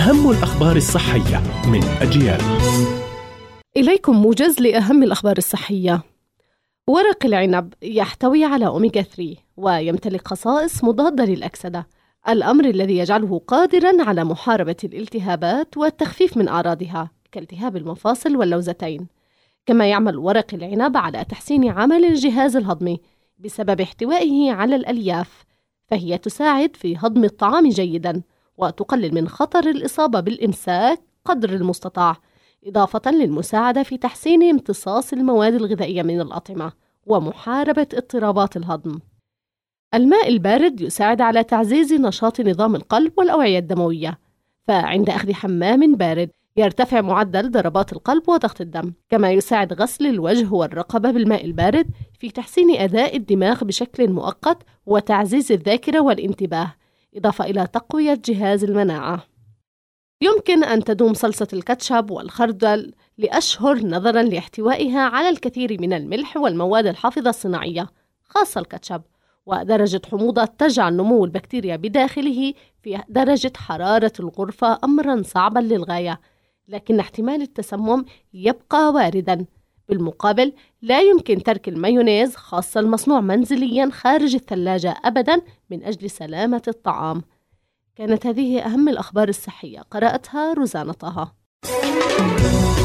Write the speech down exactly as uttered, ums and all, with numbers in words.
أهم الأخبار الصحية من أجيال. إليكم موجز لأهم الأخبار الصحية. ورق العنب يحتوي على أوميغا ثلاثة ويمتلك خصائص مضادة للأكسدة، الأمر الذي يجعله قادراً على محاربة الالتهابات والتخفيف من أعراضها كالتهاب المفاصل واللوزتين. كما يعمل ورق العنب على تحسين عمل الجهاز الهضمي بسبب احتوائه على الألياف، فهي تساعد في هضم الطعام جيداً وتقلل من خطر الإصابة بالإمساك قدر المستطاع، إضافة للمساعدة في تحسين امتصاص المواد الغذائية من الأطعمة ومحاربة اضطرابات الهضم. الماء البارد يساعد على تعزيز نشاط نظام القلب والأوعية الدموية، فعند أخذ حمام بارد يرتفع معدل ضربات القلب وضغط الدم. كما يساعد غسل الوجه والرقبة بالماء البارد في تحسين أداء الدماغ بشكل مؤقت وتعزيز الذاكرة والانتباه، إضافة إلى تقوية جهاز المناعة. يمكن أن تدوم صلصة الكاتشب والخردل لأشهر نظراً لاحتوائها على الكثير من الملح والمواد الحافظة الصناعية، خاصة الكاتشب، ودرجة حموضة تجعل نمو البكتيريا بداخله في درجة حرارة الغرفة أمراً صعباً للغاية، لكن احتمال التسمم يبقى وارداً. بالمقابل، لا يمكن ترك المايونيز خاصة المصنوع منزلياً خارج الثلاجة أبداً من أجل سلامة الطعام. كانت هذه أهم الأخبار الصحية، قرأتها روزانا طه.